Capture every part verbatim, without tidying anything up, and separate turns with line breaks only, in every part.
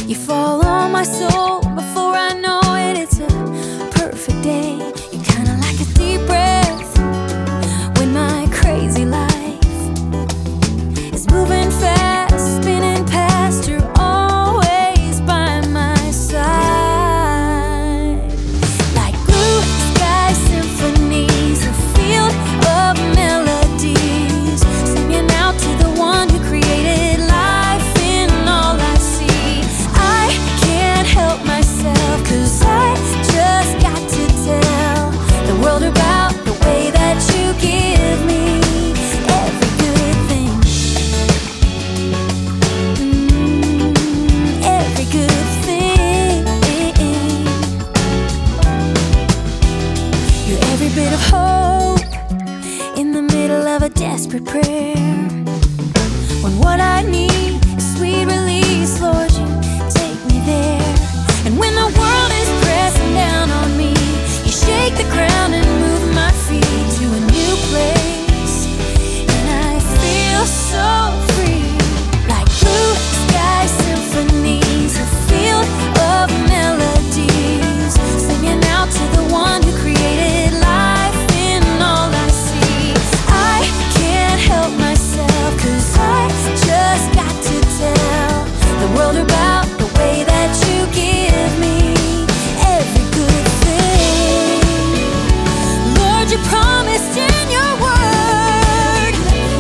You fall on my soul before I know it. It's a perfect day. You're kinda like a deep breath when my crazy life is moving fast, spinning past. You're always by my side. Like blue sky symphonies, a field of melodies, singing out to the one who created life in all I see. I can't help myself, 'cause I just got to tell the world about the way that you give me every good thing. Mm, every good thing. You're every bit of hope in the middle of a desperate prayer. When what I need is sweet release, Lord, you take me there. And when the world is pressing down on me, you shake the ground and move my feet to a new place. And I feel so free. Like blue sky symphonies, a field of melodies, singing out to the one who created life in all I see. I can't help myself, 'cause I just got to tell the world about the way that you give me every good thing. Lord, you promised in your word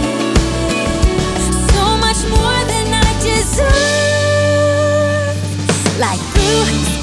so much more than I deserve. Like blue